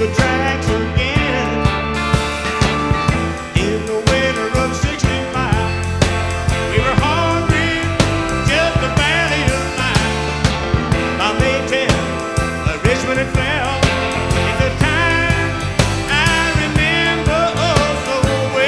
the tracks again. In the winter of '65, we were hungry, just a valley of life. By May 10th, Richmond had fell. It's a time I remember oh so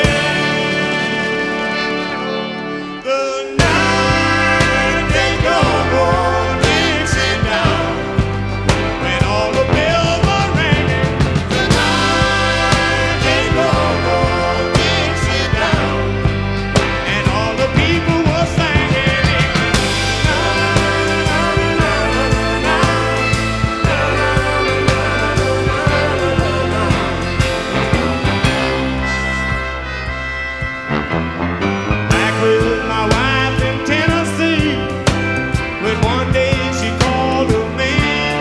well. The night they go on Dixie down, when all the bells were ringing. The night they go on Dixie down, and all the people were singing. Back with my wife in Tennessee, when one day she called to me,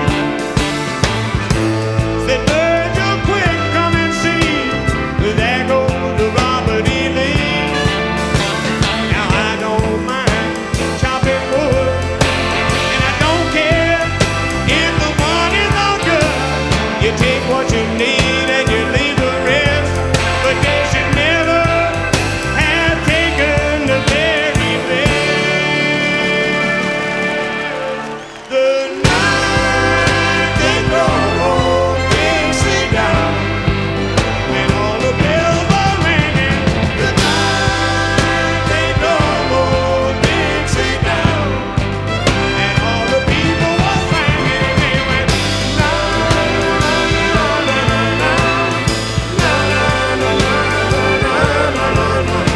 said, "Virgil, quick, come and see, there goes the Robert E. Lee." Now I don't mind chopping wood, and I don't care if the money's no good. You take what you need and you leave the rest, but they should never have taken the very best. The night they go on Dixie down, when all the bells were ringing. The night they go on Dixie down, and all the people were singing. They went la la la la la la la la la la la.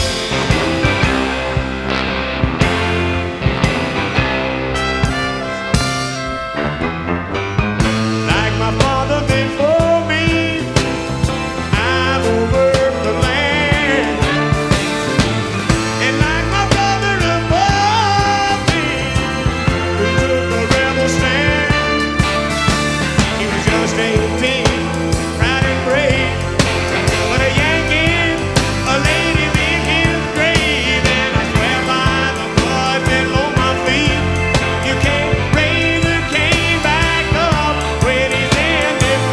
Like my father before me, I've worked the land, and like my brother above me, who took a rebel stand. He was just 18, proud and brave, but a Yankee, a lady in his grave. And I swear by the blood below my feet, you can't raise a cane back up when he's in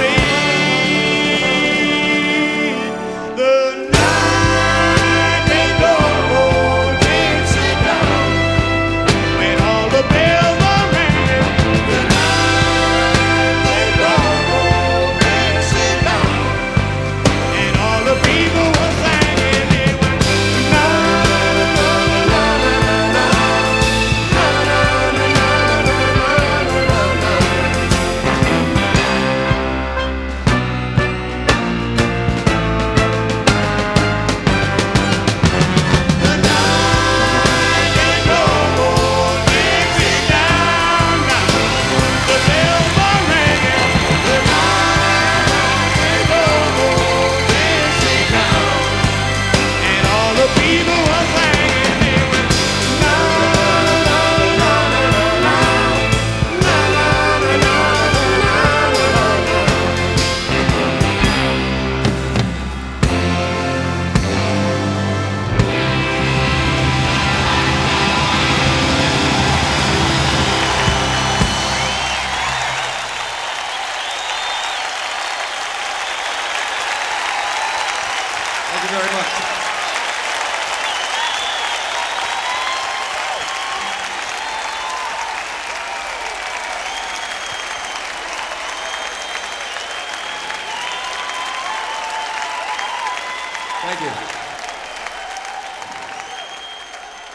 defeat. The night they go on Dixie down, when all the bells were ringing. The night they go on Dixie down, and all the people were singing. They went la la la la la la la la la la. The night they go on Dixie down, the bells were ringing. The night they go on Dixie down, and all the people were singing. They went la la la la la la la la la. Thank you very much. Thank you.